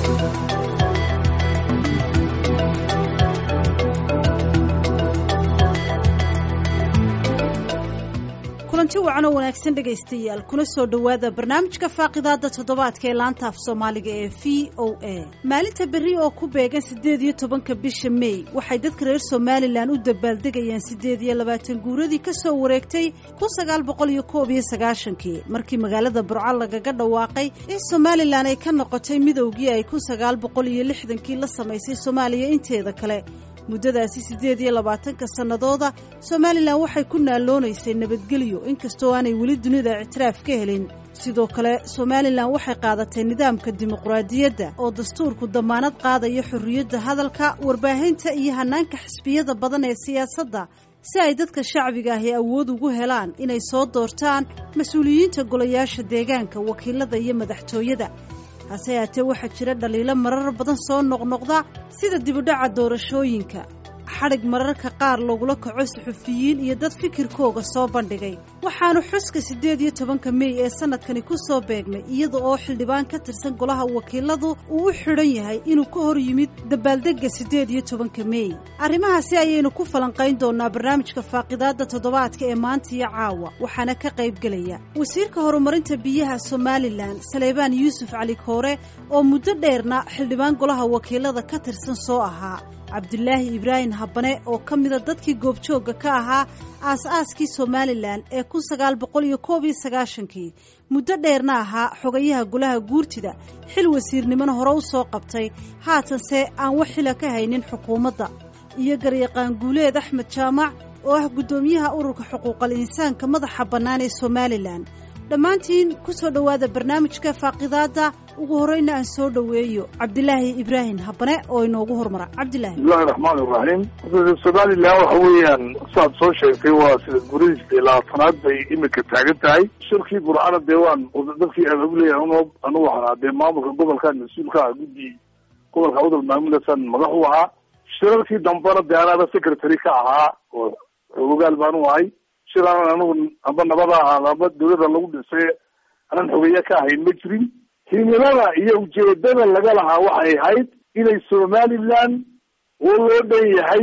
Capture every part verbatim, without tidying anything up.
kulanti wacan oo wanaagsan dhagaystayaal kuna soo dhawaada barnaamijka faaqidaada toddobaadka ee laanta af Soomaaliga ee V O A. maalinta berri oo ku beegan sideed iyo tobanka bisha May waxay dadka reer Somaliland u dabaaldegayaan sideed iyo labaatan guuradii ka soo wareegtay kun sagaal boqol iyo koob iyo sagaashan-kii markii magaalada Burco lagaga dhawaaqay in Somaliland ay ka noqotay midowgii ay kun sagaal boqol iyo lixdan-kii la samaysay Soomaaliya inteeda kale. muddadaasi sideed iyo labaatanka sanadooda Somaliland waxay ku naaloonaysay nabadgelyo inkastoo aanay weli dunida ictiraaf ka helin. sidoo kale Somaliland waxay qaadatay nidaamka dimuqraadiyadda oo dastuurku damaanad qaadaya xorriyadda hadalka, warbaahinta iyo hanaanka xisbiyada badan ee siyaasadda si ay dadka shacbiga ah awood ugu helaan inay soo doortaan mas'uuliyiinta golayaasha deegaanka, wakiilada iyo madaxtooyada. hase yaatee waxaa jira dhaliilo marar badan soo noqnoqda sida dib u dhaca doorashooyinka, xadhig mararka qaar lagula kaco suxufiyiin iyo dad fikirkooga soo bandhigay. waxaanu xuska sideed iyo tobanka May ee sanadkani ku soo beegmay iyada oo xildhibaan ka tirsan golaha wakiiladu uu u xidhan yahay inuu ka hor yimid dabaaldegga sideed iyo tobanka May. arrimahaasi ayaynu ku falanqayn doonaa barnaamijka faaqidaada toddobaadka ee maanta iyo caawa, waxaana ka qayb gelaya wasiirka horumarinta biyaha Somaliland Saleebaan Yuusuf Cali Koore oo muddo dheerna xildhibaan golaha wakiilada ka tirsan soo ahaa, Cabdulaahi Ibraahim Habane oo ka mid ah dadkii goobjooga ka ahaa aas-aaskii Somaliland ee kun sagaal boqol iyo koob iyo sagaashan-kii, muddo dheerna ahaa xogayaha golaha guurtida, xil wasiirnimona hore u soo qabtay, haatanse aan wax xila ka haynin xukuumadda, iyo garyaqaan guuleed Axmed Jaamac oo ah guddoomiyaha ururka xuquuqal insaanka madaxa bannaan ee Somaliland. dhammaantiin ku soo dhawaada barnaamijka faaqidaada. ugu horeyna aan soo dhaweeyo Cabdulaahi Ibraahim Habane oo inoogu hormara. Cabdulaahi. Bismillahir Rahmaanir Rahiim. Somaliland waxa weeyaan saad soo sheegtay waa sida gurigiisa labaatanaad bay imika taagan tahay. shirkii Burcana deewaan dadkii aan ugu leeyahay inuu anu waxaa de maamulka gobolka mas'uulka ah guddi gobolka wadal maamulsan madax u ahaa. shirarkii dambana deegaanada secretary ka ahaa oo ogaal baan u ahay. shiraan anu amba nabada amba dawladda lagu dhisay aan xogeeya ka ahayn ma jirin. himilada iyo ujeedada laga lahaa waxay ahayd inay Somaliland oo loo dhan yahay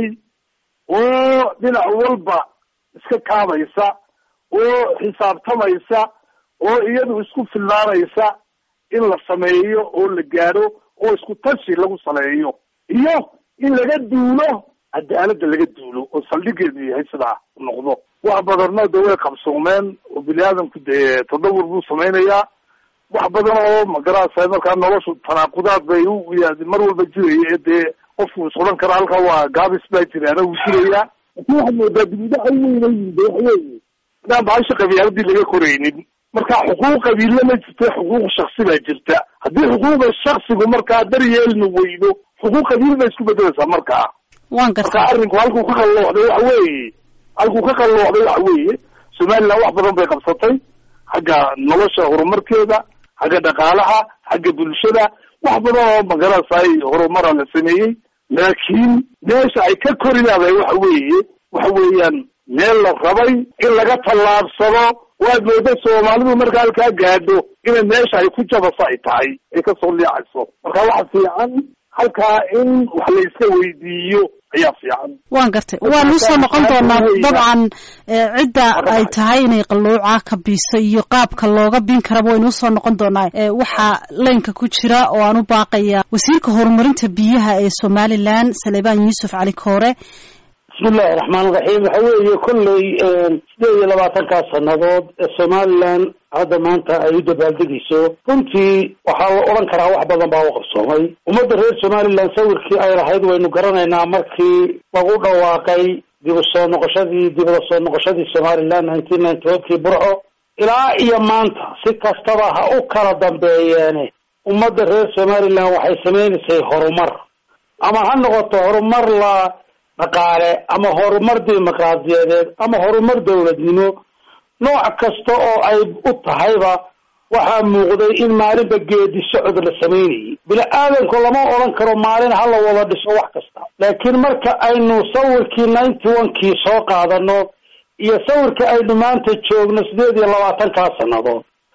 oo dhinac walba iska kaabaysa oo xisaabtamaysa oo iyadu isku filnaanaysa in la sameeyo oo la gaaro oo isku tashi lagu saleeyo iyo in laga duulo cadaaladda laga duulo oo saldhigeedu yahay sidaa noqdo. wax badanna way qabsoomeen oo bini'aadamku dee tadawur buu samaynayaa. wax badan oo magaraasay markaa noloshu tanaaqudaad bay u mar walba jiraya dee qofku isqoran kara halka waa gaabis baa jiraana wuu jirayaa. waxaa moodaa dibidhac ay weynayinde waxweeye hadaan bahasha qabiiladii laga koraynin marka xuquuq qabiille ma jirta, xuquuq shaksi baa jirta. haddii xuquuqda shaksigu markaa daryeelna weydo xuquuq qabiil bay isku bedelaysaa markaa. marka arrinku halkuu ka qallooxday waxa weeye halkuu ka qallooxday waxa weeye Somaliland wax badan bay qabsatay xagga nolosha horumarkeeda, xagga dhaqaalaha, xagga bulshada, wax badan oo magaraasay horumar la sameeyay. laakiin meesha ay ka korinayaan waxa weeye waxa weeyaan meel la rabay in laga tallaabsado. waad moodaa Soomaalidu marka halkaa gaadho in meesha ay ku jabaso ay tahay ay ka soo liicayso. marka waxa fiican halkaa in wax la iska weydiiyo ayaa fiican. waan gartay waan u soo noqon doonaa dabcan cidda ay tahay inay qalluuca ka biiso iyo qaabka looga bin karaba waynu soo noqon doonaa. waxa leenka ku jira oo aan u baaqaya wasiirka horumarinta biyaha ee Somaliland Saleebaan Yuusuf Cali Koore. bismillahir rahmaanir rahiim. waxa weeye kullay sideed iyo labaatanka sanadood ee Somaliland hadda maanta ay u dabaaldegayso runtii waxaa la oran karaa wax badan baa u qabsoomay. ummadda reer Somaliland sawirkii ay lahayd waynu garanaynaa markii lagu dhawaaqay dib u soo noqoshadii dib u soo noqoshadii Somaliland nineteen ninety-one-kii Burco ilaa iyo maanta si kastaba ha u kala dambeeyeen ummadda reer Somaliland waxay sameynaysaa horumar, ama ha noqoto horumar la dhaqaale ama horumar dimuqraadiyadeed ama horumar dawladnimo. nooc kasta oo ay u tahayba waxaa muuqday in maalinba geedi socod la sameynayay. bini-aadanku lama odhan karo maalin ha la wada dhiso wax kasta, laakiin marka aynu sawirkii ninety-one-kii soo qaadano iyo sawirka aynu maanta joogno sideed iyo labaatankaa sannadood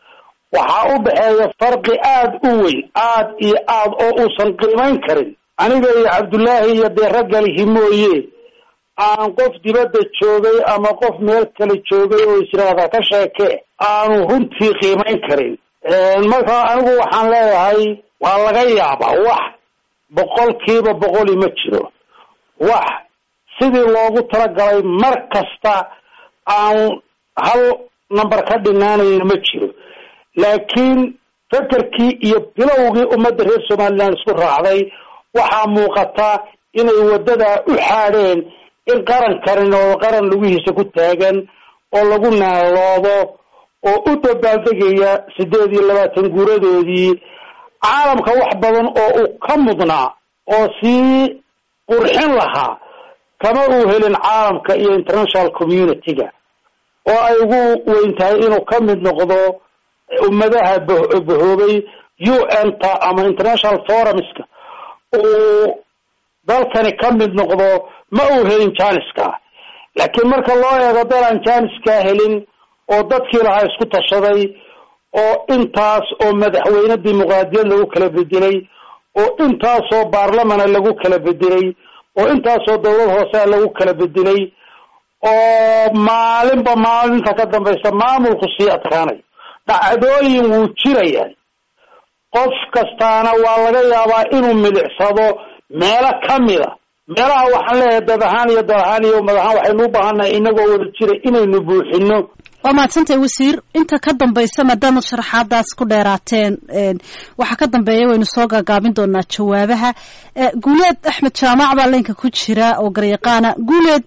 waxaa u dhexeeya farqi aada u weyn aada iyo aada oo uusan qiimayn karin aniga iyo cabdullaahi iyo dee raggalihi mooye aan qof dibadda joogay ama qof meel kale joogay oo israada ka sheeke aanu runtii qiimayn karin marka anigu waxaan leeyahay waa laga yaabaa wax boqolkiiba boqoli ma jiro wax sidii loogu talagalay mar kasta aan hal number ka dhinaanayna ma jiro laakiin fakarkii iyo bilowgii ummadda reer somaliland isku raacday waxaa muuqata inay waddadaa u xaadheen in qaran karin oo qaran lugihiisa ku taagan oo lagu naaloodo oo u dabaaldegaya siddeed iyo labaatan guuradoodii caalamka wax badan oo uu ka mudnaa oo sii qurxin lahaa kama uu helin caalamka iyo international community-ga oo ay ugu weyn tahay inuu ka mid noqdo ummadaha bahoobay u n ta ama international forumska uu dalkani ka mid noqdo ma uu helin janiska laakiin marka loo eego dal aan janiska helin oo dadkii lahaa isku tashaday oo intaas oo madaxweyne dimuqraadiyad lagu kala bedelay oo intaasoo baarlamana lagu kala bedelay oo intaasoo dawlad hoosea lagu kala bedelay oo maalinba maalinta ka dambaysa maamulku sii adkaanayo dhacdooyin wuu jirayaan qof kastaana waa laga yaabaa inuu milicsado meelo kamida meelaha waxaan leeyahay dad ahaan iyo dal ahaan iyo ummad ahaan waxaynu u baahannahay inagoo wada jira inaynu buuxino waa mahadsantahay wasiir inta ka dambaysa maadaama sharaxaadaas ku dheeraateen waxaa ka dambeeya waynu soo gaagaabin doonaa jawaabaha guuleed axmed jaamac baa laynka ku jira oo garyaqaana guuleed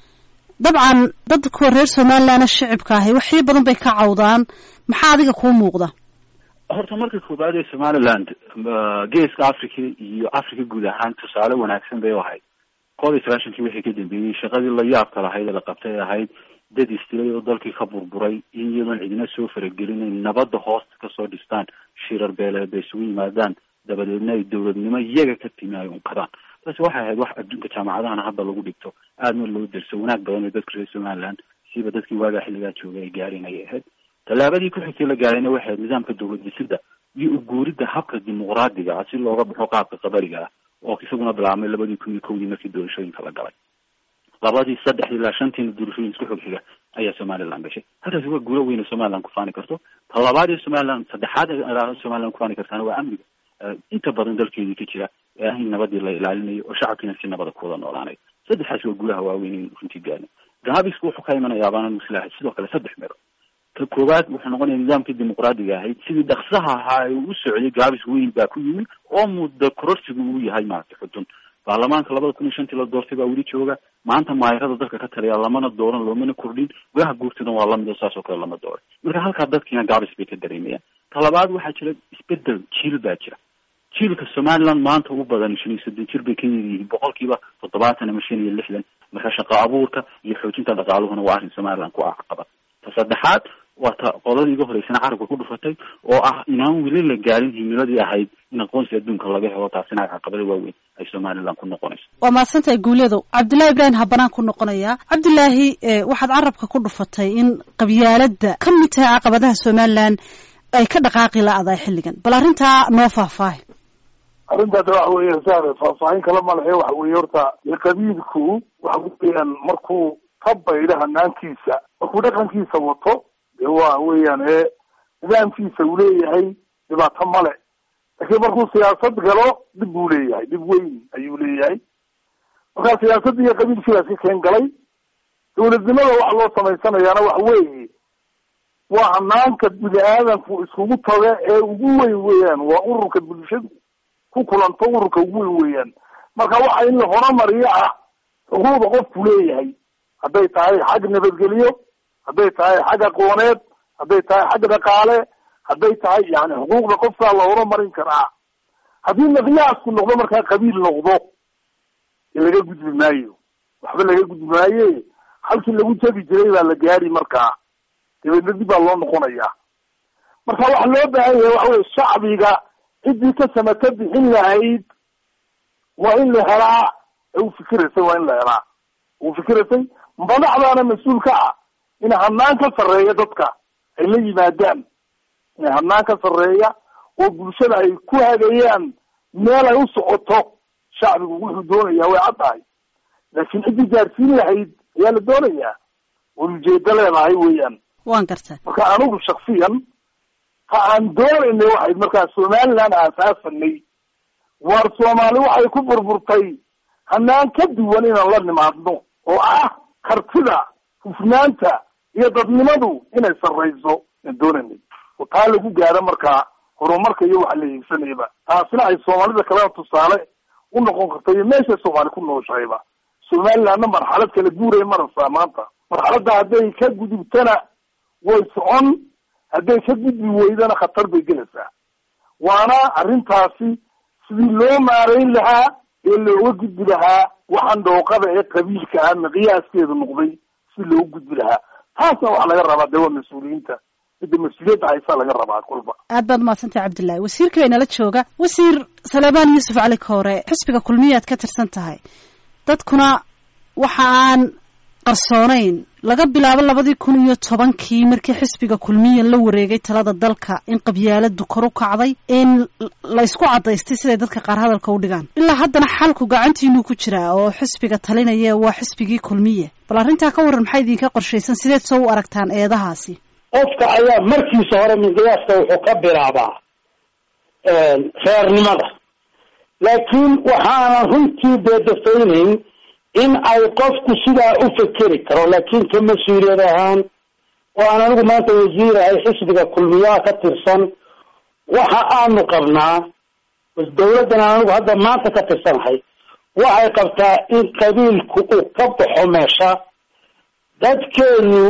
dabcan dad kuwa reer somalilandna shicibka ahi waxii badan bay ka cawdaan maxaa adiga kuu muuqda horta marka koobaad ee somaliland geeska africa iyo africa guud ahaan tusaale wanaagsan bay ahayd koob iyo sagaashankii wixii ka dambeeyey shaqadii la yaabka lahayd ee la qabtay ahayd dad istilay oo dalkii ka burburay in iyadoon cidina soo faragelinayn nabadda hoosta kasoo dhistaan shirar beeleed bay isugu yimaadaan dabadeedna ay dowladnimo iyaga ka timi ay unkadaan taasi waxay ahayd wax adduunka jaamacadahana hadda lagu dhigto aadna loo derso wanaag badan oo dadka reer somaliland siiba dadkii waagaa xilligaa joogay ay gaareen ayay ahayd tallaabadii ku xigtay la gaarayna waxay ahayd nidaamka dowlad dhisida iyo uguuridda habka dimuqraadiga ah si looga baxo qaabka qabariga ah oo isaguna bilaabmay labadii kun iyo kowdii markii doorashooyinka la galay labadii saddex ilaa shantiina doorashooyin isku xog xiga ayaa somaliland gashay halkaasi waa guulo weyn oo somaliland ku faani karto ta labaad ee somaliland saddexaad somaliland ku faani kartaana waa amniga inta badan dalkeedii ka jira ee ah in nabadii la ilaalinayo oo shacabkiina si nabada ku wada noolaanayo saddexaas waa guulaha waaweyn in runtii gaarno gaabisku wuxuu ka imanayaa baana muslaahay sidoo kale saddex meelo ka koowaad wuxuu noqonaya nidaamkii dimuqraadiga ahayd sidii dhaksaha ahaa ee uu socday gaabis weyn baa ku yimid oo muddo kororsigu uu yahay maaragtay xudun baarlamaanka labada kun iyo shantii la doortay baa weli jooga maanta maayarada dalka ka taliya lamana dooran loomana kordhin gudaha guurtida waa lamid oo saas oo kale lama dooran marka halkaa dadkiina gaabis bay ka dareemayaan ta labaad waxaa jira isbedel jiil baa jira jiilka somaliland maanta ugu badan shan iyo soddon jir bay ka yihiin boqolkiiba toddobaatan ama shan iyo lixdan marka shaqo abuurka iyo xoojinta dhaqaaluhuna waa arrin somaliland ku caqabad ta saddexaad waa ta qoladii iga horeysana carabka ku dhufatay oo ah inaan weli la gaarin himiladii ahayd in aqoonsi adduunka laga helo taasina caqabada waaweyn ay somaliland ku noqonayso waa mahadsantahay guuleedow cabdullaahi ibraahim habanaan ku noqonaya cabdullaahi waxaad carabka ku dhufatay in qabyaaladda ka mid tahay caqabadaha somaliland ay ka dhaqaaqi la-dahay xilligan bal arrintaa noo faahfaahi arrintaas waxa weeye saar faahfaahin kala malaxee waxa weeye horta qabiilku waxa weeyaan markuu ka baydho hanaankiisa markuu dhaqankiisa wato dee waa weeyaan ee nidaamkiisa uu leeyahay dhibaato male laakiin markuu siyaasad galo dhib buu leeyahay dhib weyn ayuu leeyahay markaa siyaasadda iyo qabiilkiidaas ka keen galay dowladnimada waxa loo samaysanayaana waxa weeye waa hanaanka bini aadamku iskugu taga ee ugu weyn weeyaan waa ururka bulshadu ku kulanto ururka ugu weyn weeyaan marka waxa in la horumariyo ah xuquuqda qofku leeyahay hadday tahay xag nabadgelyo hadday tahay xag aqooneed hadday tahay xag dhaqaale hadday tahay yani xuquuqda qofkaa la horumarin karaa haddii miqyaasku noqdo markaa qabiil noqdo laga gudbi maayo waxba laga gudbi maaye halkii lagu jabi jiray baa la gaari markaa dabeedna dib baa loo noqonayaa marka waxa loo baahan yahay waxa weye shacbiga ciddii ka samata bixin lahayd waa in la helaa ee u fikiraysay waa in la helaa u fikiraysay madaxdaana mas-uul ka ah in hanaan ka sarreeya dadka ay la yimaadaan hanaan ka sarreeya oo bulshada ay ku hagayaan meel ay u socoto shacbigu wuxuu doonayaa way caddahay laakiin ciddii gaarsiin lahayd ayaa la doonayaa ujeedo leedahay weeyaan waan gartaa marka anigu shaksiyan ha aan doonaynay waxay markaa somaliland aasaasanay waar soomaali waxay ku burburtay hanaan ka duwan inaan la nimaadno oo ah kartida hufnaanta iyo dadnimadu inay sarrayso aan doonaynay oo taa lagu gaaro markaa horumarka iyo waxa la hiigsanayba taasina ay soomaalida kalena tusaale u noqon karta iyo meeshay soomaali ku nooshahayba somalilandna marxalad kala guuraya marasa maanta marxaladda hadday ka gudubtana way socon hadday ka gudbi weydana khatar bay gelaysaa waana arrintaasi sidii loo maarayn lahaa ee looga gudbi lahaa waxaan dhooqada ee qabiilka ah miqyaaskeedu noqday si loogu gudbi lahaa taasna waxaa laga rabaa dee waa mas-uuliyiinta midda mas-uuliyadda haysaa laga rabaa kolba aad baad umaadsantahay cabdullaahi wasiirka bay nala jooga wasiir saleebaan yuusuf cali koore xisbiga kulmiyaad ka tirsan tahay dadkuna waxa aan qarsoonayn laga bilaabo labadii kun iyo tobankii markii xisbiga kulmiya la wareegay talada dalka in qabyaaladu kor u kacday in la isku cadaystay siday dadka qaar hadalka u dhigaan ilaa haddana xalku gacantiinuu ku jiraa oo xisbiga talinaya waa xisbigii kulmiya bal arrintaa ka waran maxaa idinka qorshaysan sideed soo u aragtaan eedahaasi qofka ayaa markiisa hore miqyaaska wuxuu ka bilaabaa reernimada laakiin waxaanan runtii deedafaynayn in ay qofku sidaa u fekeri karo laakiin ka mas-uuliyad ahaan oo aan anigu maanta wasiirahay xisbiga kulmiyaha ka tirsan waxa aanu qabnaa dawladdan aan anigu hadda maanta ka tirsanahay waxay qabtaa in qabiilku uu ka baxo meesha dadkeenu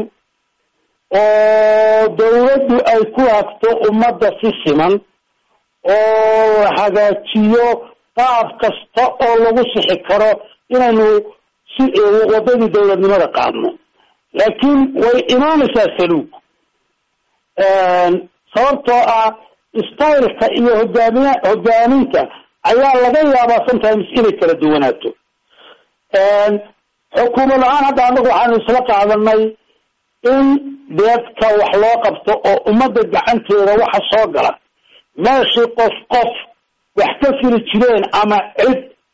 oo dawladdu ay ku hagto ummadda si siman oo la hagaajiyo qaab kasta oo lagu sixi karo inaynu si wadadii dawladnimada qaadno laakiin way imaanaysaa saluug sababtoo ah styleka iyo hogaamiya hogaaminta ayaa laga yaabaa sometimes inay kala duwanaato xukuumad ahaan hadda anagu waxaanu isla qaadanay in deedka wax loo qabto oo ummadda gacanteeda waxa soo gala meeshii qof qof wax ka fili jireen ama cid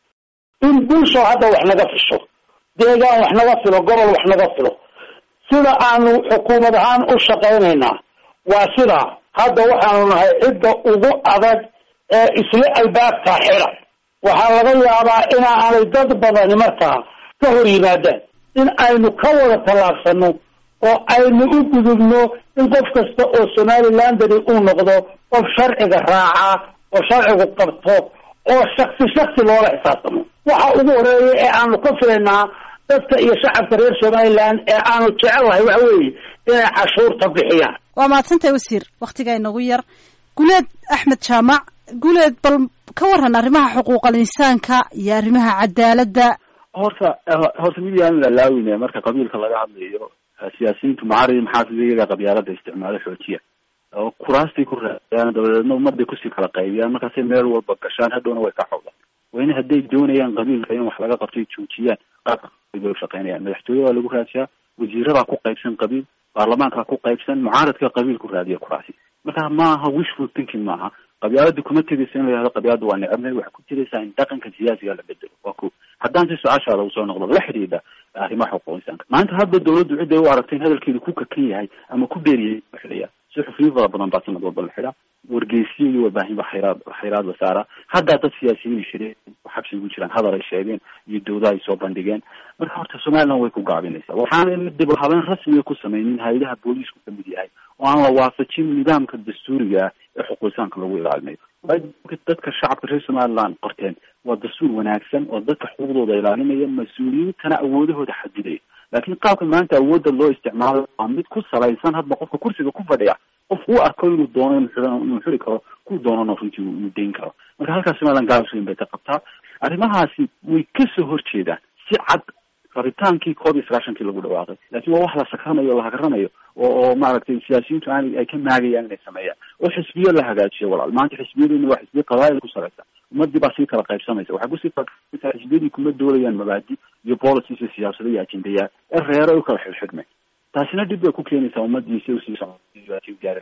in bulsho hadda wax naga fisho deegaan wax naga filo gobol wax naga filo sida aanu xukuumad ahaan u shaqaynaynaa waa sidaa hadda waxaanu nahay cidda ugu adag ee isla albaabka xira waxaa laga yaabaa inaanay dad badani markaa ka hor yimaadaan in aynu ka wada tallaabsano oo aynu u gudubno in qof kasta oo somalilandani uu noqdo qof sharciga raaca oo sharcigu qabto oo shaksi shaksi loola xisaabtamo waxa ugu horeeya ee aanu ka filaynaa dadka iyo shacabka reer somaliland ee aanu jecelahay waxa weeye inay cashuurta bixiyaan waa mahadsantahay wasiir waktigaa inagu yar guleed axmed jaamac guleed bal ka waran arrimaha xuquuqal insaanka iyo arrimaha cadaaladda horta horta mid yaan lalaawine marka qabiilka laga hadlayo siyaasiyiintu macari maxaafid iyaga qabyaalada isticmaalo xoojiya oo kuraastay ku raadiyaan dabadeedna ummaday kusii kala qaybiyaan markaasay meel walba gashaan hadhowna way ka xowdaan wayna hadday doonayaan qabiilka in wax laga qabtay joojiyaan qaabka bay u shaqaynayaan madaxtooye waa lagu raadiyaa wasiiradaa ku qaybsan qabiil baarlamaankaa ku qaybsan mucaaradka qabiil ku raadiya kuraasi marka maaha wishful thinking maaha qabyaalada kuma tegaysa in la yihahdo qabyaalada waa necabnay waxay ku jiraysaa in dhaqanka siyaasiga la bedelo waa ko haddaan si su-aashaada usoo noqdo la xidhiidha arrimaha xuquuq insaanka maanta hadda dawladdu cidday u aragtay in hadalkeedu ku kakan yahay ama ku dheeriyay la xidhiya si xufriyo fara badan baa sanad walba la xidhaa wargeysiyo iyo warbaahin ba xayraad xayraad la saaraa haddaa dad siyaasiyiin shireen xabsi ugu jiraan hadal ay sheegeen iyo dawda ay soo bandhigeen marka horta somaliland way ku gaabinaysaa waxaana dib u habeyn rasmiga ku sameynin hay-adaha booliisku kamid yahay oo aan la waafajin nidaamka dastuuriga ah ee xuquuq insaanka lagu ilaalinayo dadka shacabka reer somaliland qorteen waa dastuur wanaagsan oo dadka xuquuqdooda ilaalinaya mas-uuliyiintana awoodahooda xadidaya laakiin qaabka maanta awoodda loo isticmaalo waa mid ku salaysan hadba qofka kursiga ku fadhiya qof uu arko inuu doono inuu xuri karo ku doonana runtii uu dayn karo marka halkaas somaliland gaabsweyn bay ka qabtaa arrimahaasi way kasoo horjeedaan si cad rabitaankii koob iyo sagaashankii lagu dhawaaqay laakiin waa wax la sakranayo o la hagaranayo oo oo maaragtay siyaasiyiintu aan ay ka maagayaan inay sameeyaan oo xisbiyo la hagaajiyo walaal maanta xisbiyaduna waa xisbiyo qabaa'il ku salaysa ummadii baa sii kala qaybsamaysa waxay kusii kala xisbiyadii kuma doolayaan mabaadi iyo policies iyo siyaasado iyo ajendayaal ee reero u kala xidhxidhmay taasina dhib bay ku keenaysaa ummadii si usii gaari lahayd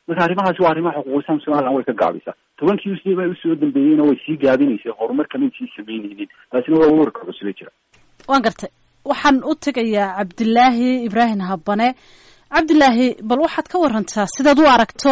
marka arrimahaasi waa arrimaha xuquuqsan Soomaaliland way ka gaabisaa tobankii usii bay usoo dambeeyeen oo way sii gaabinaysaa horumar kale sii sameynayeen taasina waa warka cusub jira waan gartay waxaan u tagayaa Cabdilaahi Ibrahim Habane Cabdilaahi bal waxaad ka warantaa sidaad u aragto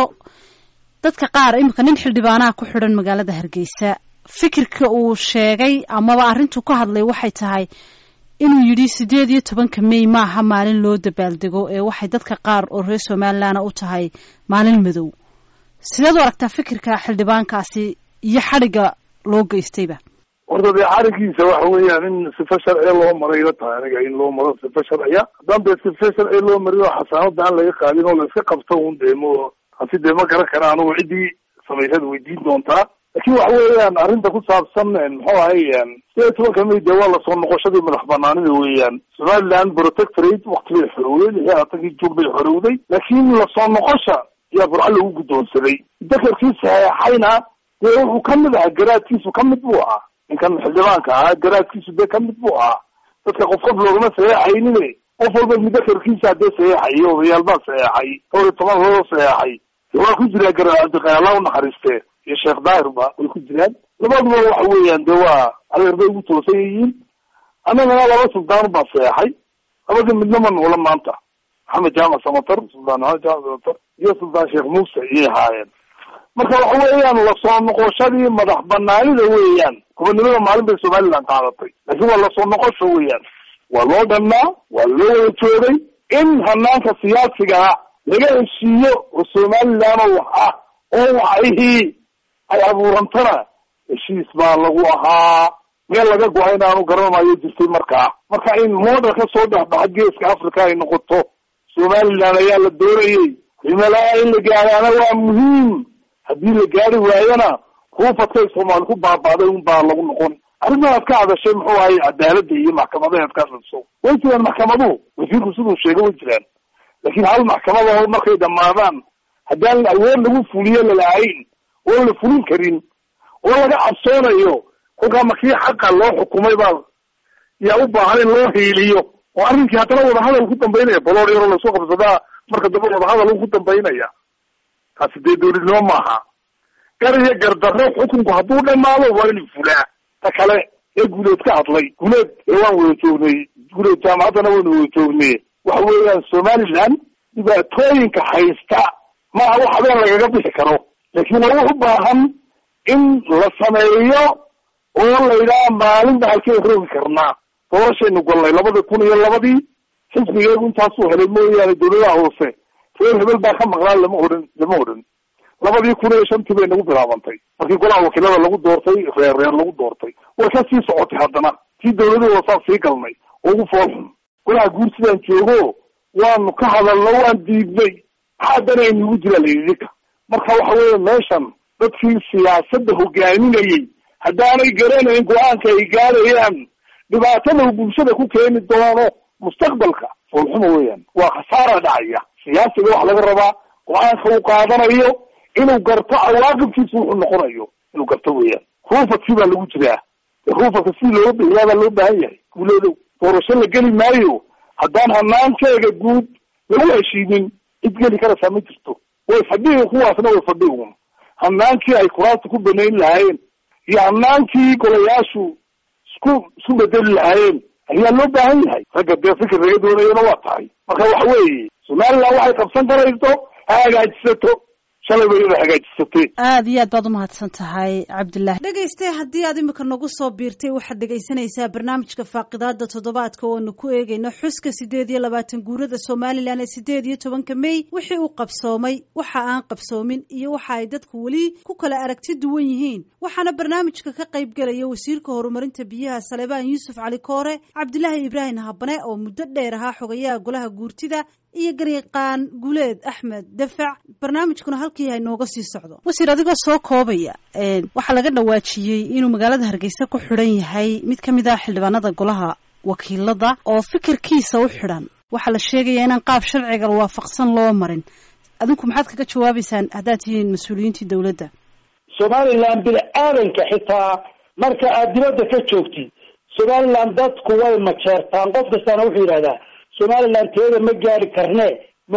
dadka qaar imika nin xildhibaanaha ku xidhan magaalada Hargeysa fikirka uu sheegay ama arrintu ka hadlay waxay tahay inuu yiri sideed iyo tobanka May maaha maalin loo dabaaldego ee waxay dadka qaar oo reer Soomaaliland u tahay maalin madow sidaad u aragtaa fikirka xildhibaankaasi iyo xariga loo geystayba horta xarigiisa waxa weeyaan in sifa sharci loo maray la tahay aniga in loo maro sifa sharci haddaan baa sifa sharci loo mariyo xasaanada aan laga qaadin oo la iska qabto uun deemo hasi deemo garan karaan oo cidii sameeyay weydiin doontaa laakiin waxa weeyaan arrinta ku saabsan muxuu ahaayeen sideed tobanka May dee waa la soo noqoshadii madax banaanida weeyaan Somaliland protectorate waqtigii xorowday lixdan iyo tobankii Juun bay xorowday laakiin la soo noqosha yaa burca lagu guddoonsaday dakarkiisa hayna dee wuxuu ka mid ahaa garaadkiisu ka mid buu ahaa ninkan xildhibaanka ahaa garaadkiisu dee ka mid buu ahaa dadka qof qof loogama saxeexaynine qof walba mudakarkiisa haddee saxeexayay odayaal baa saxeexay dhowr iyo toban loo saxeexay waa ku jiraa garaad Allah u naxariistee iyo Sheekh Daahirba way ku jiraan labaduba waxa weeyaan dee waa adeer bay ugu toosan yihiin annagana laba sultaan baa saxeexay labada midna ma noola maanta Maxamed Jaamac Samatar sultaan Jaamac Samatar iyo sultaan Sheekh Muuse iyo haayeen marka waxa weeyaan la soo noqoshadii madax banaanida weeyaan gobonimada maalin bay Somaliland qaadatay laakiin waa la soo noqosho weeyaan waa loo dhanaa waa loo wada joogay in hanaanka siyaasiga laga heshiiyo oo Somaliland oo waxa oo waxay ay abuurantana heshiis baa lagu ahaa meel laga go'ayna aanu garanayo jirtay markaa marka in model ka soo dhaxbaxa geeska Afrika ay noqoto Somaliland ayaa la doonayay himilaa in la gaarana waa muhiim haddii la gaari waayana ruufadkay Soomaali ku baabaaday un baa lagu noqon arrintaas ka hadashay muxuu ahay cadaaladda iyo maxkamadaha ka hadlayso way jiraan maxkamaduhu wasiirku siduu sheegay way jiraan laakiin hal maxkamada markay dhamaadaan haddaan awood lagu fuliyo lalahayn oo la fulin karin oo laga cabsoonayo kolkaa markii xaqa loo xukumay baa yaa u baahan in loo hiiliyo oo arrinkii haddana wadahadal ku dambaynaya baloor yaroo lasoo qabsadaa marka dambe wadahadal ku dambaynaya taasi dee dowladnimo maaha gar iyo gardarro xukunku hadduu dhamaado waa in fulaa ta kale ee guuleed ka hadlay guuleed ee waan wada joognay guuleed jaamacaddana waynu wada joognay waxa weeyaan Somaliland dhibaatooyinka haysta maaha wax habeen lagaga bixi karo laakiin waa u baahan in la sameeyo oo la yidhaha maalin baa halkeen roogi karnaa doorashaynu gollay labada kun iyo labadii xisbigeegu intaasuu helay mooyaane dowladaha hoose reer hebel baa ka maqnaan lama odhan lama odhan labadii kun iyo shantii bay nagu bilaabantay markii golaha wakiilada lagu doortay reer reer lagu doortay way ka sii socotay haddana tii dowladii hoosaan sii galnay oo ugu foolxun golaha guur sidaan joogo waanu ka hadalno waan diidnay haddana aynugu jira layidika marka waxa weeye meeshan dadkii siyaasadda hogaaminayay haddaanay garanayn go-aanka ay gaarayaan dhibaatada uu bulshada ku keeni doono mustaqbalka foolxuma weeyaan waa khasaara dhacaya siyaasiga wax laga rabaa go-aanka uu qaadanayo inuu garto cawaaqibkiisa wuxuu noqonayo inuu garto weeyaan ruufadkii baa lagu jiraa ruufadka si looga bixiyaa baa loo baahan yahay guuleedow doorasho la geli maayo haddaan hanaankeega guud lagu heshiinin cid geli karaysaa ma jirto way fadhihi kuwaasna way fadhihi hanaankii ay kuraasta ku banayn lahaayeen iyo hanaankii golayaashu isku isku bedeli lahaayeen ayaa loo baahan yahay ragga dee fikir laga doonayona waa tahay marka waxa weeye Somaliland waxay qabsan karayso ha hagaajisato shalay bay ina hagaajisatay aad iyo aad baad u mahadsan tahay Cabdilaahi dhagaystay haddii aad imika nagu soo biirtay waxaad dhagaysanaysaa barnaamijka faaqidaada toddobaadka oo aanu ku eegayno xuska sideed iyo labaatan guurada Somaliland ee sideed iyo tobanka May wixii uu qabsoomay waxa aan qabsoomin iyo waxa ay dadku wali ku kala aragti duwan yihiin waxaana barnaamijka ka qayb galaya wasiirka horumarinta biyaha Salebaan Yuusuf Cali Koore Cabdilaahi Ibrahim Habane oo muddo dheer ahaa xogayaha golaha guurtida iyo gariiqaan Guuleed Axmed Dafac barnaamijkuna halkii ay nooga sii socdo wasiir adigoo soo koobaya ee waxa laga dhawaajiyay inuu magaalada Hargeysa ku xiran yahay mid kamid ah xildhibaanada golaha wakiilada oo fikirkiisa u xiran waxa la sheegaya in qaab sharciga waafaqsan loo marin adinku maxaad kaga jawaabaysaan haddaad tihiin mas'uuliyiinta dawladda Somaliland bil aadanka xitaa marka aad dibadda ka joogtid Somaliland dadku way ma jeertaan qof kastana wuxuu yiraahdaa Somaliland teeda ma gaari karne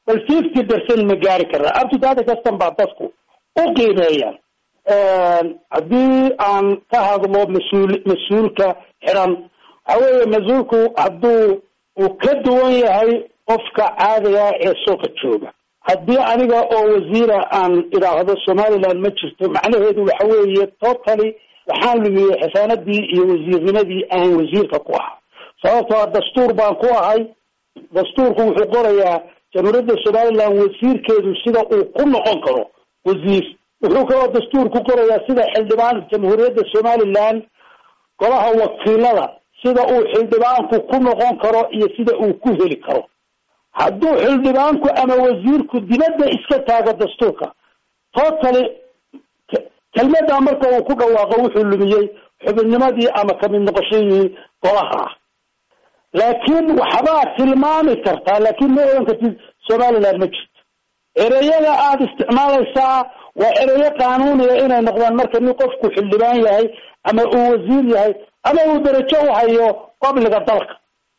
bal fifty percent ma gaari karnaa up to data kastan baa dadku u qiimeeyaan haddii aan ka hadlo mas-uul mas-uulka xiran waxa weeye mas-uulku hadduu uu ka duwan yahay qofka caadiga ee suuqa jooga haddii aniga oo wasiira aan idhaahdo somaliland ma jirto macnaheedu waxa weeye totally waxaan lumiyey xasaanadii iyo wasiirnimadii aan wasiirka ku ahaa sababtoo dastuur baan ku ahay dastuurku wuxuu qorayaa jamhuuriyadda somaliland wasiirkeedu sida uu ku noqon karo wasiir wuxuu kaloo dastuurku qorayaa sida xildhibaan jamhuuriyadda somaliland golaha wakiilada sida uu xildhibaanku ku noqon karo iyo sida uu ku heli karo hadduu xildhibaanku ama wasiirku dibadda iska taago dastuurka totally kelmaddaa marka uu ku dhawaaqo wuxuu lumiyey xubinnimadii ama kamid noqoshadii golaha ah laakiin waxbaa tilmaami kartaa laakiin ma oran kartid somaliland ma jirto ereyada aada isticmaalaysaa waa ereyo qaanuuniya inay noqdaan marka nin qofku xildhibaan yahay ama uu wasiir yahay ama uu darajo u hayo qabliga dalka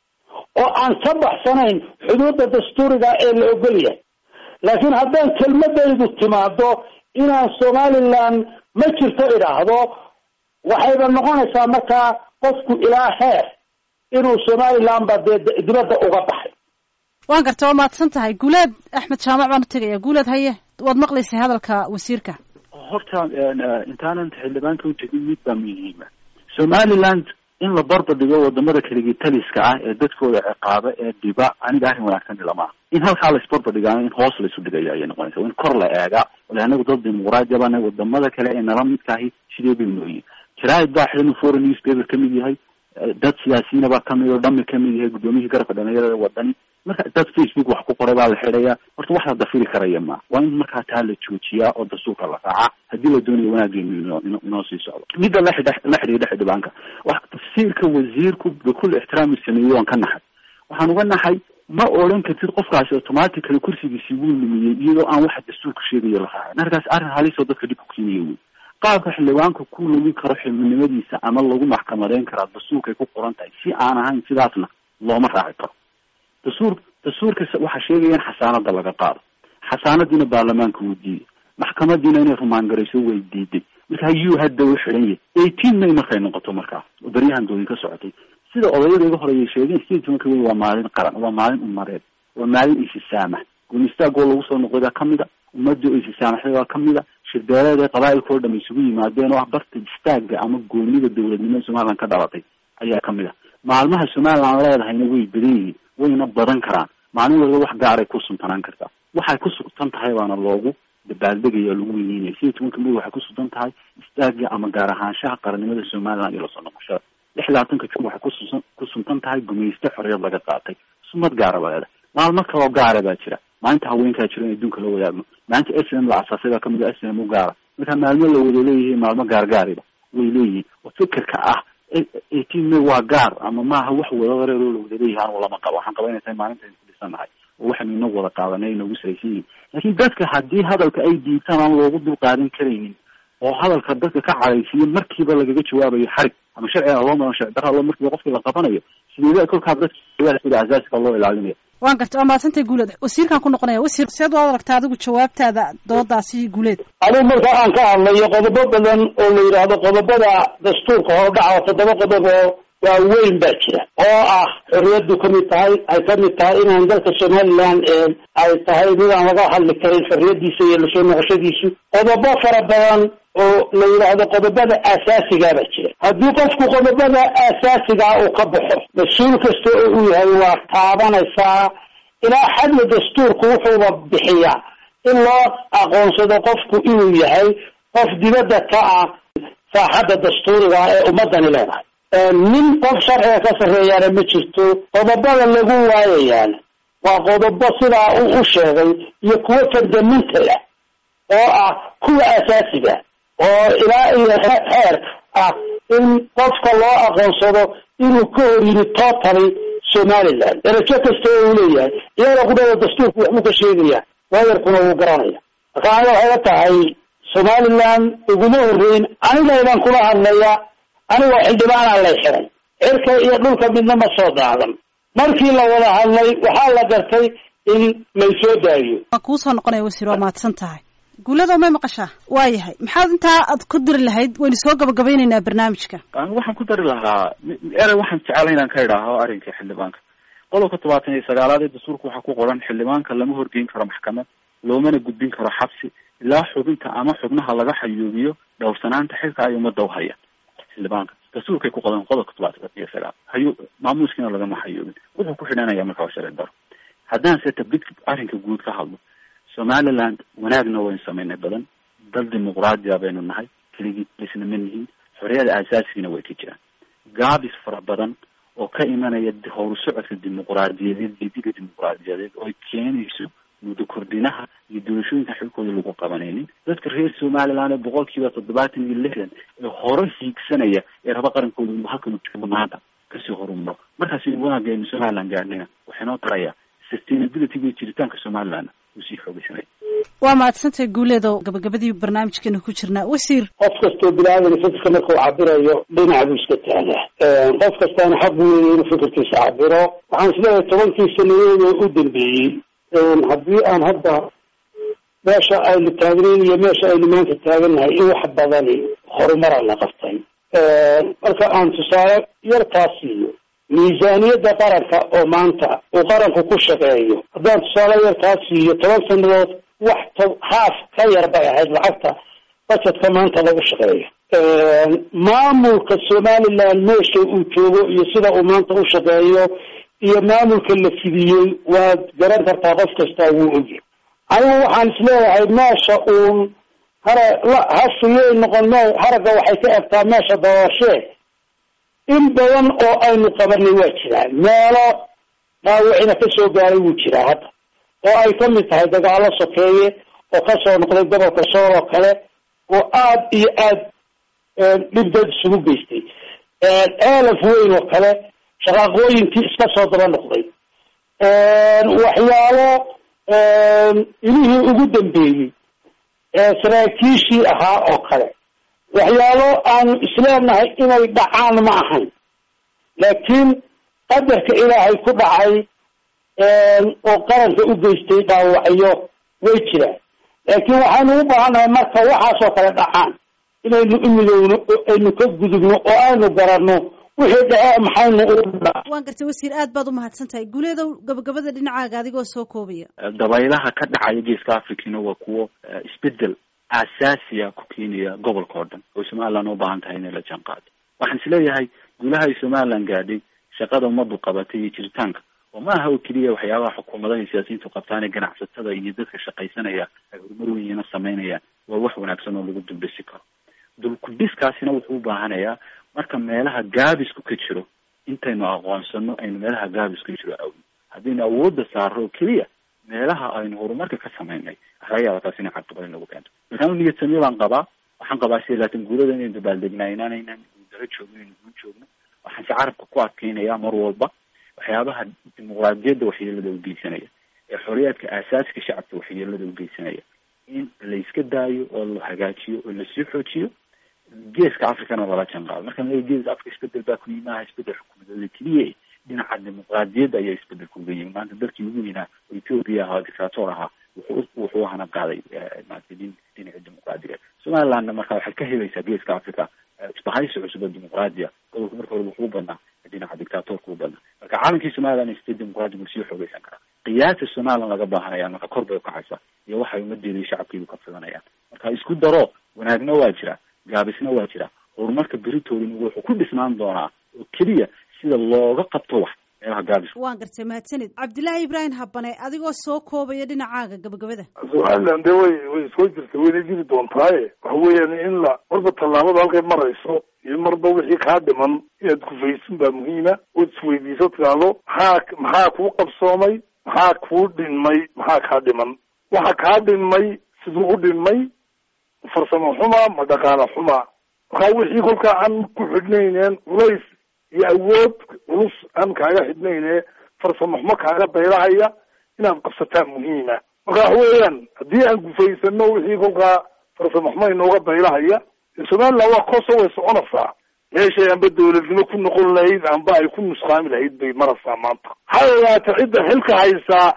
oo aan ka baxsanayn xuduudda dastuuriga ee la ogol yahay laakiin haddaan kelmadaydu timaado inaan somaliland ma jirto idhaahdo waxayba noqonaysaa markaa qofku ilaa heer inuu somaliland ba dee dibadda uga baxay waan garta waa mahadsan tahay guuleed axmed jaamac baan u tegaya guuleed haye waad maqlaysay hadalka wasiirka horta intaanan xildhibaanka u tegin mid baa muhiima somaliland in la barba dhigo wadamada kaligii taliska ah ee dadkooda ciqaaba ee dhiba aniga arrin wanaagsan ilama in halkaa la isbarba dhigaa in hoos la isu dhigaya ayay noqonaysa in kor la eegaa wala anagu dad dimuqraadi bana wadamada kale ee nala midkaahi sidee bay nooyiin jaraa'id baa xiran foreign newspaper kamid yahay dad siyaasiyiina baa kamid oo dhami kamid yahay guddoomiyihii garabka dhalinyarada wadani marka dad facebook wax ku qoray baa la xidhayaa horta wax la dafiri karaya ma waa in markaa taa la joojiyaa oo dastuurka la raacaa haddii la doonayo wanaageenu inoo sii socdo midda la xidha la xidhiidha xildhibaanka wax tafsiirka wasiirku bikul ixtiraami sameeyey waan ka naxay waxaan uga naxay ma odhan kartid qofkaasi automatically kursigiisii wuu lumiyey iyadoo aan waxa dastuurka sheegayo la raacay markaas arrin halis oo dadka dhib ku keenaya wey qaabka xildhibaanka ku lumi karo xubinimadiisa ama lagu maxkamadeyn karaa dastuurkay ku qoran tahay si aan ahayn sidaasna looma raaci karo dastuur dastuurka waxaa sheegaya in xasaanada laga qaado xasaanadiina baarlamaanka wuu diiday maxkamadiina inay rumaan garayso way diiday marka yuu hadda u xidhan yahay eighteen may markay noqoto markaa baryahan doodi ka socotay sida odayada iga horeeyay sheegeen sideed tobanka wey waa maalin qaran waa maalin umareed waa maalin isisaamax gunistaagoo lagu soo noqday baa kamida ummadda oo isisaamaxday baa kamida shirbeeleeda qabaa'ilkoo dham isugu yimaadeen oo ah barta istaaga ama goonida dawladnimada somaliland ka dhalatay ayaa kamid ah maalmaha somaliland leedahayna way badan yihiin wayna badan karaan maalin walba wax gaaray ku suntanaan kartaa waxay ku sugtan tahay baana loogu dabaaldegaya lagu weyneynaya sideed tobanka may waxay ku sugtan tahay istaaga ama gaar ahaanshaha qarannimada somaliland iyo lasoo noqoshada lix labaatanka jun waxay kususan ku suntan tahay gumayste xorriyad laga qaatay sumad gaara baa leedahay maalmo kaloo gaara baa jira maalinta haweenkaa jira in adduunka la wadaagno maalinta s m la asaasay baa kamid a s m u gaara marka maalmo la wada leeyihiin maalmo gaargaariba way leeyihiin oo fikirka ah eighteen may waa gaar ama maaha wax wada wareeroo la wada leeyahay anu lama qabo waxaan qaba inay tahay maalinta aynu ku dhisanahay oo waxaynu inagu wada qaadanay inagu saraysan yihiin laakiin dadka haddii hadalka ay diibtaan aan loogu dul qaadan karaynin oo hadalka dadka ka cadhaysiiyo markiiba lagaga jawaabayo xarig ama sharciga loo maro sharci darra loo markiiba qofkii la qabanayo sideeda kolkaa dadka sida asaasiga loo ilaalinayo waan garta waa mahadsantay guuleed wasiirkaan ku noqonaya wasiir seed waad aragtaa adigu jawaabtaada doodaasi guuleed anigu marka aan ka hadlayo qodobo badan oo la yidhaahdo qodobada dastuurka hordhaca toddoba qodob oo waaweyn baa jira oo ah xorriyaddu kamid tahay ay kamid tahay inaan dalka somaliland ay tahay mid aan laga hadli karin xorriyadiisa iyo lasoo noqoshadiisu qodobo fara badan oo la yidhaahdo qodobada aasaasigaa baa jira haddii qofku qodobada aasaasigaa uu ka baxo mas-uul kasta oo uu yahay waa taabanaysaa ilaa xadla dastuurku wuxuuba bixiyaa in loo aqoonsado qofku inuu yahay qof dibadda ka ah saaxadda dastuuriga ee ummadani leedahay nin qof sharciga ka sarreeyaana ma jirto qodobada lagu waayayaan waa qodobo sidaa uu u sheegay iyo kuwo fundamental ah oo ah kuwa asaasiga oo ilaa iyo xeer ah in qofka loo aqoonsado inuu ka hor yimi totally somaliland darajo kasta oo uu leeyahay iyada kudhada dastuurku waxbuu ka sheegaya waayarkuna wuu garanaya marka aniga waxay la tahay somaliland iguma horreyn anigaydaan kula hadlaya anigoo xildhibaanaa lay xiray cirka iyo dhulka midna ma soo daadan markii la wada hadlay waxaa la gartay in laysoo daayo. waa kuu soo noqonaya wasiir, waa mahadsan tahay. guulada may maqashaa? waa yahay, maxaad intaa aad ku diri lahayd? waynu soo gabagabaynaynaa barnaamijka. waxaan ku dari lahaa erey waxaan jecelahay inaan ka idhaaho arrinka xildhibaanka. qodobka todobaatan iyo sagaalaad ee dastuurka waxaa ku qoran xildhibaanka lama horgeyn karo maxkamad, loomana gudbin karo xabsi ilaa xubinta ama xubnaha laga xayuubiyo dhowrsanaanta xilka ay ummadda u hayaan. xildhibaanka dastuurkay ku qodan qodobka todobaatan iyo sagaal hayu maamuuskiina lagama xayuubin, wuxuu ku xidhanaya marka waa sharci daro. haddaan se tabdid arrinka guud ka hadlo, somaliland wanaagna waynu samaynay badan, dal dimuqraadiya baynu nahay, keligii isna ma nihin, xorriyada aasaasigiina way ka jiraan. gaabis fara badan oo ka imanaya howlu socodka dimuqraadiyadeed didiga dimuqraadiyadeed oo keenayso muddo kordhinaha iyo doorashooyinka xilkooda lagu qabanaynin. dadka reer somaliland ee boqol kiiba toddobaatan iyo lixdan ee hore hiigsanaya ee raba qarankooda inuu halkan joogo maanta kasii horumaro. markaasi wanaagaynu somaliland gaadhina waxay noo tarayaa sustainability iyo jiritaanka somaliland uu sii xoogaysanaya. waa mahadsantahay guuleedo, gabagabadii barnaamijkeena ku jirnaa. wasiir, qof kastoo bilaadan fikirka markuu cabirayo dhinac buu iska taagaa. qof kastaana xaq buu leeyahay inuu fikirkiisa cabiro. waxaan isleeyahay tobankii sanadood oo u dambeeyey, haddii aan hadda meesha aynu taagnayn iyo meesha aynu maanta taagannahay in wax badani horumara la qabtay. marka aan tusaale yarkaas siiyo, miisaaniyadda qaranka oo maanta uu qaranku ku shaqeeyo, haddaan tusaale yarkaas siiyo, toban sanadood wax to haaf ka yar bay ahayd lacagta bajetka maanta lagu shaqeeyo. maamulka somaliland meesha uu joogo iyo sida uu maanta u shaqeeyo iyo maamulka la fidiyey waad garan kartaa, qof kastaa wuu ogyahay. anigu waxaan isleeyahay meesha uun hara hashiyey noqon me haragga waxay ka egtaa meesha doorashee. in badan oo aynu qabanay waa jiraan, meelo dhaawacina ka soo gaaray wuu jiraa hadda, oo ay ka mid tahay dagaalo sokeeye oo ka soo noqday gobolka sool oo kale oo aad iyo aad dhib dad isugu geystay. eelaf weyn oo kale shaqaaqooyinkii iska soo daba noqday. waxyaalo ilihii ugu dambeeyey saraakiishii ahaa oo kale, waxyaalo aanu isleenahay inay dhacaan ma ahayn, laakiin qadarka ilaahay ku dhacay oo qaranka u geystay dhaawacyo way jiraan. laakiin waxaynu u baahannahay marka waxaasoo kale dhacaan inaynu u midowno oo aynu ka gudubno oo aynu garanno wixii dhace maxaynu u dha waan gartay wasiir, aad baad u mahadsan tahay. guuleedow, gabagabada dhinacaaga adigoo soo koobaya. dabaylaha ka dhacaya geeska africana waa kuwo isbedel aasaasiya ku keenaya gobolka oo dhan oo somaliland u baahan tahay inay la jaan qaado. waxaan isleeyahay guulaha ay somaliland gaadhay, shaqada ummaddu qabatay iyo jiritaanka, oo ma aha oo keliya waxyaabaha xukuumadaha iyo siyaasiyiintu qabtaan ee ganacsatada iyo dadka shaqaysanaya ay horumar weynina samaynayaan, waa wax wanaagsan oo lagu duldhisi karo. dulkudhiskaasina wuxuu u baahanayaa marka meelaha gaabisku ka jiro intaynu aqoonsano aynu meelaha gaabisku ka jiro awno. haddaynu awoodda saaro oo keliya meelaha aynu horumarka ka samaynay, laga yaaba taas inay caqabad inagu keento. markaan niyad samiyo baan qabaa, waxaan qabaa si laakiin guulada inaynu dabaaldegnaa inaanaynan daro joogno inaynu guul joogno. waxaan si carabka ku adkeynayaa mar walba waxyaabaha dimuqraadiyadda waxyeelada u geysanaya ee xorriyaadka aasaasiga shacabka waxyeelada u geysanaya in la iska daayo oo la hagaajiyo oo lasii xoojiyo. geeska africana lala jaan qaado. markaan leeyahay geeska africa isbedel baa ku yimi, aha isbedel xukuumadooda keliya dhinaca dimuqraadiyadda ayaa isbedel kuga yimi. maanta dalkii ugu weynaa oo ethiopia ahaa dictator ahaa wuxuu wuxuu hana qaaday maanta dhinaca dimuqraadiga. somalilandna marka waxay ka helaysaa geeska africa isbahaysi cusub oo dimuqraadiya. gobolka marka hore wuxuu badnaa dhinaca dictatorka u badnaa. marka caalamkii somaliland isbedel dimuqraadi buu sii xoogaysan karaa. qiyaasta somaliland laga baahanayaan marka kor bay ukacaysaa iyo waxay ummadeeda iyo shacabkeedu ka filanayaan. marka isku daro, wanaagna waa jira, gaabisna waa jira. horumarka beritoodina wuxuu ku dhisnaan doonaa oo keliya sida looga qabto wax meelaha gaabis. waan gartay, mahadsanid. cabdillaahi ibraahim habane, adigoo soo koobaya dhinacaaga gabagabada. somaliland dee way way soo jirtay, wayna jiri doontaaye waxa weeyaan in la marba tallaabada halkay marayso iyo marba wixii kaa dhiman inaad kufaysin baa muhiima. ood isweydiiso tidaado maxaa maxaa kuu qabsoomay, maxaa kuu dhinmay, maxaa kaa dhiman. waxa kaa dhinmay siduu u dhinmay, farsamo xuma ma dhaqaala xuma. markaa wixii kolkaa aan ku xidhnayneen culays iyo awood culus aan kaaga xidhnayne farsamo xumo kaaga dayrahaya inaad qabsataa muhiima. marka waxa weeyaan haddii aan gufaysano wixii kolkaa farsamo xumo inooga dayrahaya, somaliland waa koso way soconaysaa. meeshay anba dawladnimo ku noqon lahayd amba ay ku nusqaami lahayd bay maraysaa maanta. ha ogaata cidda xilka haysaa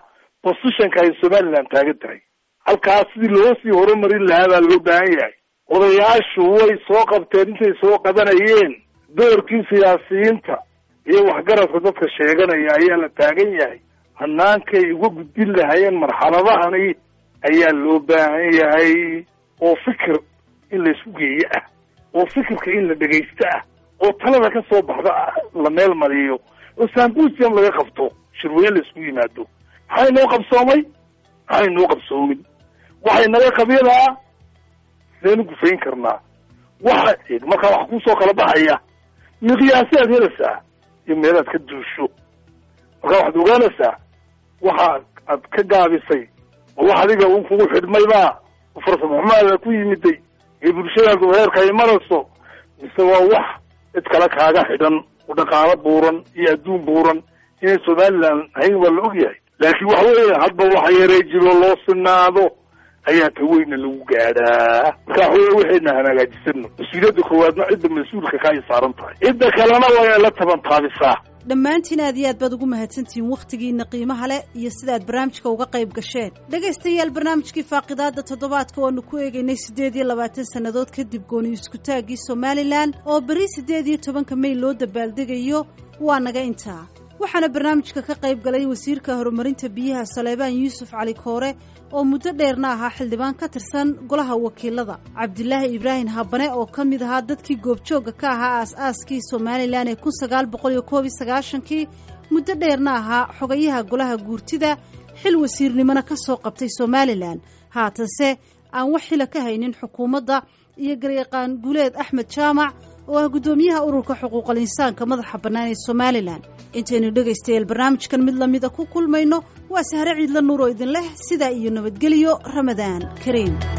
positionka ay somaliland taagan tahay halkaas sidii loo sii horumarin lahaa baa loo baahan yahay. odayaashu way soo qabteen intay soo qabanayeen doorkii siyaasiyiinta iyo waxgaradka dadka sheeganaya ayaa la taagan yahay. hanaankay uga gudbin lahayeen marxaladahani ayaa loo baahan yahay, oo fikir in la isku geeyo ah, oo fikirka in la dhegaysto ah, oo talada ka soo baxda la meel mariyo, oo symposium laga qabto, shirweyne la isku yimaado. maxay noo qabsoomay, maxay noo qabsoomin, waxay naga qabiilaa sidaynu gufayn karnaa. waxa markaa wax kusoo kala baxaya miqyaasaad helaysaa iyo meelaad ka duusho. markaa waxaad ogaanaysaa waxa aad ka gaabisay oo wax adiga un kugu xidhmayba farsamo xumaada ku yimiday iyo bulshadaadu heerka ay marayso, mise waa wax cid kale kaaga xidhan oo dhaqaalo buuran iyo adduun buuran inay somaliland ahayn waa la ogyahay. laakiin waxa weeye hadba waxa yaree jiro loo sinaado ayaa ta weyna lagu gaadhaa. marka waxaweye waxayna hagaajisano mas-uuliyadda koowaadna cidda mas-uulka ka ay saaran tahay, cidda kalena waa la taban taabisaa. dhammaantiin aad iyo aad baad ugu mahadsantihiin wakhtigiina qiimaha leh iyo sidaad barnaamijka uga qayb gasheen. dhegaystayaal, barnaamijkii faaqidaada toddobaadka waanu ku eegaynay siddeed iyo labaatan sannadood kadib gooni iskutaaggii somalilan oo beri siddeed iyo tobanka may loo dabaaldegayo waa naga intaa. waxaana barnaamijka ka qayb galay wasiirka horumarinta biyaha Saleebaan Yuusuf Cali Koore oo muddo dheerna ahaa xildhibaan ka tirsan golaha wakiilada, Cabdilaahi Ibraahim Habane oo ka mid ahaa dadkii goobjooga ka ahaa aas-aaskii Somaliland ee kun sagaal boqol iyo koob iyo sagaashankii, muddo dheerna ahaa xogayaha golaha guurtida, xil wasiirnimona ka soo qabtay Somaliland, haatanse aan wax xila ka haynin xukuumadda, iyo garyaqaan Guuleed Axmed Jaamac oo ah gudoomiyaha ururka xuquuqul insaanka madaxa bannaan ee Somaliland. intaynu dhegaystayaal barnaamijkan mid lamida ku kulmayno waa Sahre Ciidla Nuur oo idin leh sidaa iyo nabadgelyo. Ramadaan Kariim.